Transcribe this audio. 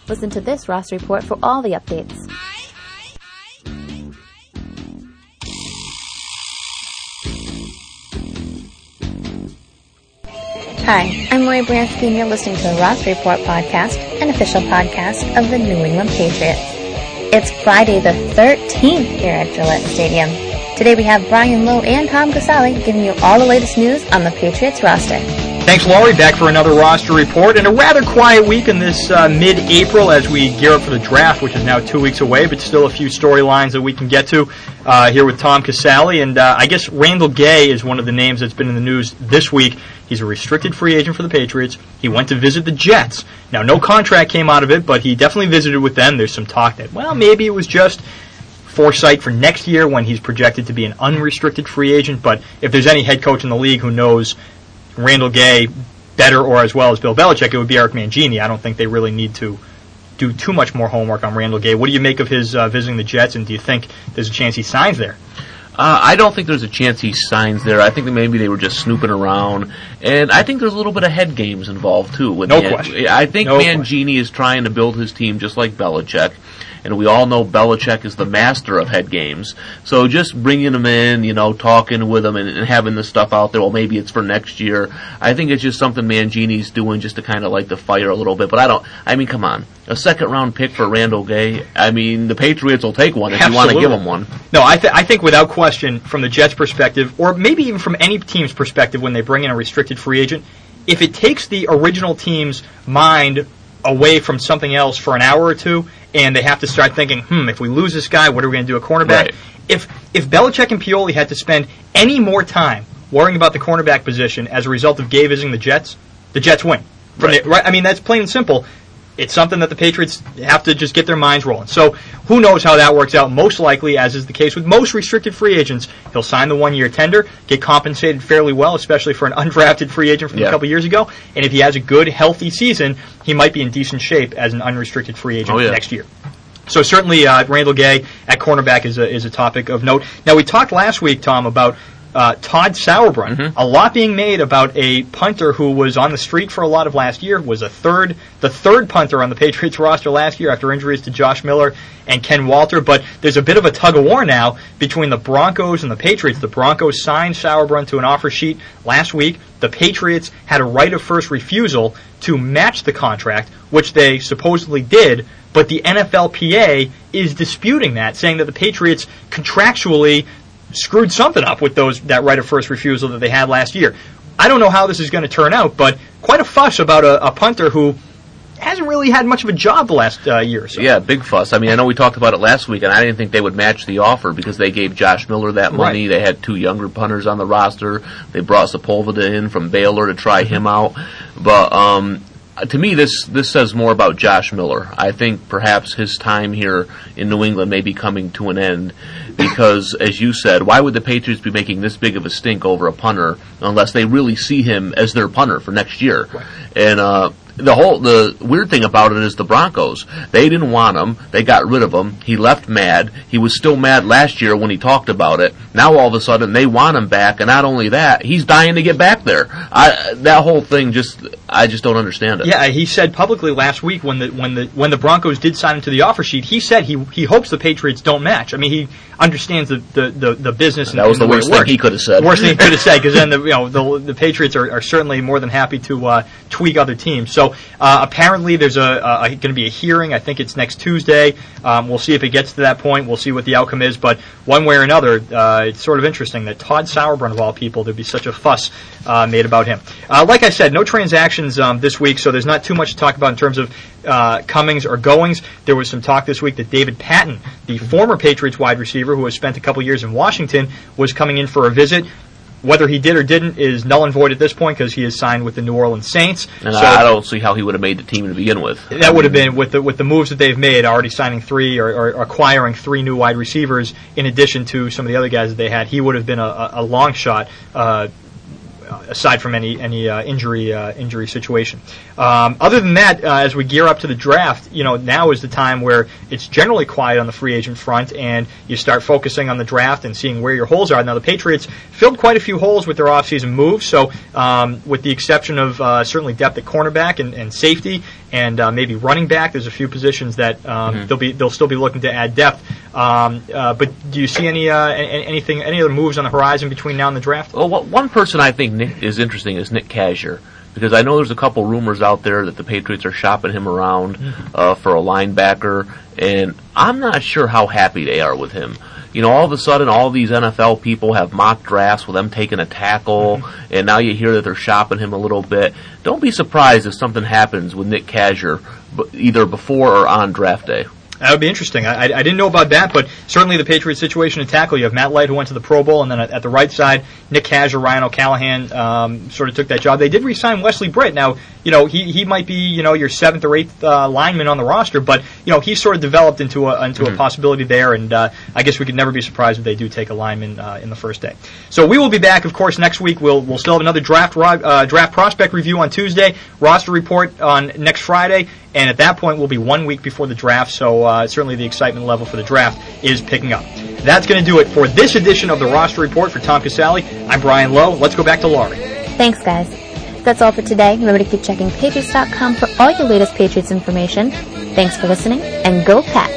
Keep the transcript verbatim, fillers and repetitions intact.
Listen to this roster report for all the updates. Hi, I'm Lori Bransky, and you're listening to the Roster Report podcast, an official podcast of the New England Patriots. It's Friday the thirteenth here at Gillette Stadium. Today we have Brian Lowe and Tom Casale giving you all the latest news on the Patriots roster. Thanks, Laurie. Back for another roster report and a rather quiet week in this uh, mid-April as we gear up for the draft, which is now two weeks away, but still a few storylines that we can get to uh, here with Tom Casale. And uh, I guess Randall Gay is one of the names that's been in the news this week. He's a restricted free agent for the Patriots. He went to visit the Jets. Now, no contract came out of it, but he definitely visited with them. There's some talk that, well, maybe it was just foresight for next year when he's projected to be an unrestricted free agent. But if there's any head coach in the league who knows Randall Gay better or as well as Bill Belichick, it would be Eric Mangini. I don't think they really need to do too much more homework on Randall Gay. What do you make of his uh, visiting the Jets, and do you think there's a chance he signs there? Uh, I don't think there's a chance he signs there. I think that maybe they were just snooping around. And I think there's a little bit of head games involved, too. With no the, question. I think no Mangini question. is trying to build his team just like Belichick. And we all know Belichick is the master of head games. So just bringing him in, you know, talking with him and, and having this stuff out there, well, maybe it's for next year. I think it's just something Mangini's doing just to kind of light the fire a little bit. But I don't, I mean, come on. A second-round pick for Randall Gay, I mean, the Patriots will take one if Absolutely. you want to give them one. No, I, th- I think without question, from the Jets' perspective, or maybe even from any team's perspective when they bring in a restricted free agent, if it takes the original team's mind away from something else for an hour or two, and they have to start thinking, hmm, if we lose this guy, what are we going to do at cornerback? Right. If if Belichick and Pioli had to spend any more time worrying about the cornerback position as a result of Gay visiting the Jets, the Jets win. From Right. the, right? I mean, that's plain and simple. It's something that the Patriots have to just get their minds rolling. So who knows how that works out. Most likely, as is the case with most restricted free agents, he'll sign the one-year tender, get compensated fairly well, especially for an undrafted free agent from yeah. a couple years ago. And if he has a good, healthy season, he might be in decent shape as an unrestricted free agent oh, yeah. next year. So certainly uh, Randall Gay at cornerback is a, is a topic of note. Now, we talked last week, Tom, about Uh, Todd Sauerbrunn. Mm-hmm. A lot being made about a punter who was on the street for a lot of last year, was a third, the third punter on the Patriots roster last year after injuries to Josh Miller and Ken Walter. But there's a bit of a tug-of-war now between the Broncos and the Patriots. The Broncos signed Sauerbrunn to an offer sheet last week. The Patriots had a right of first refusal to match the contract, which they supposedly did, but the N F L P A is disputing that, saying that the Patriots contractually screwed something up with those that right of first refusal that they had last year. I don't know how this is going to turn out, but quite a fuss about a, a punter who hasn't really had much of a job the last uh, year or so. Yeah, big fuss. I mean, I know we talked about it last week, and I didn't think they would match the offer because they gave Josh Miller that money. Right. They had two younger punters on the roster. They brought Sepulveda in from Baylor to try him out. But um, to me, this this says more about Josh Miller. I think perhaps his time here in New England may be coming to an end because, as you said, why would the Patriots be making this big of a stink over a punter unless they really see him as their punter for next year? Right. And uh, the whole the weird thing about it is the Broncos. They didn't want him. They got rid of him. He left mad. He was still mad last year when he talked about it. Now all of a sudden they want him back, and not only that, he's dying to get back there. I, that whole thing just I just don't understand it. Yeah, he said publicly last week when the when the when the Broncos did sign him to the offer sheet, he said he he hopes the Patriots don't match. I mean, he understands the the, the, the business. And that was and the, the worst way it thing he could have said. Worst thing he could have said, because then the you know the the Patriots are, are certainly more than happy to uh, tweak other teams. So uh, apparently there's a, a, a going to be a hearing. I think it's next Tuesday. Um, we'll see if it gets to that point. We'll see what the outcome is. But one way or another, uh, it's sort of interesting that Todd Sauerbrunn, of all people, there'd be such a fuss uh, made about him. Uh, like I said, no transactions um, this week, so there's not too much to talk about in terms of uh, comings or goings. There was some talk this week that David Patton, the former Patriots wide receiver who has spent a couple years in Washington, was coming in for a visit. Whether he did or didn't is null and void at this point because he is signed with the New Orleans Saints. And so I don't see how he would have made the team to begin with. That would have been, with the with the moves that they've made, already signing three or, or acquiring three new wide receivers in addition to some of the other guys that they had, he would have been a, a long shot uh, aside from any any uh, injury uh, injury situation. Um, other than that, uh, as we gear up to the draft, you know, now is the time where it's generally quiet on the free agent front, and you start focusing on the draft and seeing where your holes are. Now, the Patriots filled quite a few holes with their offseason moves, so um, with the exception of uh, certainly depth at cornerback and, and safety, and uh, maybe running back, there's a few positions that um, mm-hmm. they'll be they'll still be looking to add depth. Um, uh, but do you see any uh, anything any other moves on the horizon between now and the draft? Well, one person I think Nick is interesting is Nick Cazier, because I know there's a couple rumors out there that the Patriots are shopping him around uh, for a linebacker, and I'm not sure how happy they are with him. You know, all of a sudden, all these N F L people have mock drafts with them taking a tackle, mm-hmm. and now you hear that they're shopping him a little bit. Don't be surprised if something happens with Nick Cazier, either before or on draft day. That would be interesting. I, I, I didn't know about that, but certainly the Patriots situation at tackle, you have Matt Light, who went to the Pro Bowl, and then at, at the right side, Nick Cazier, Ryan O'Callahan um, sort of took that job. They did re-sign Wesley Britt. Now, you know, he, he might be, you know, your seventh or eighth uh, lineman on the roster, but, you know, he's sort of developed into a into mm-hmm. a possibility there, and uh, I guess we could never be surprised if they do take a lineman uh, in the first day. So we will be back, of course, next week. We'll we'll still have another draft uh, draft prospect review on Tuesday, roster report on next Friday, and at that point we'll be one week before the draft, so uh, certainly the excitement level for the draft is picking up. That's going to do it for this edition of the Roster Report. For Tom Casale, I'm Brian Lowe. Let's go back to Laurie. Thanks, guys. That's all for today. Remember to keep checking Patriots dot com for all your latest Patriots information. Thanks for listening, and go Pats!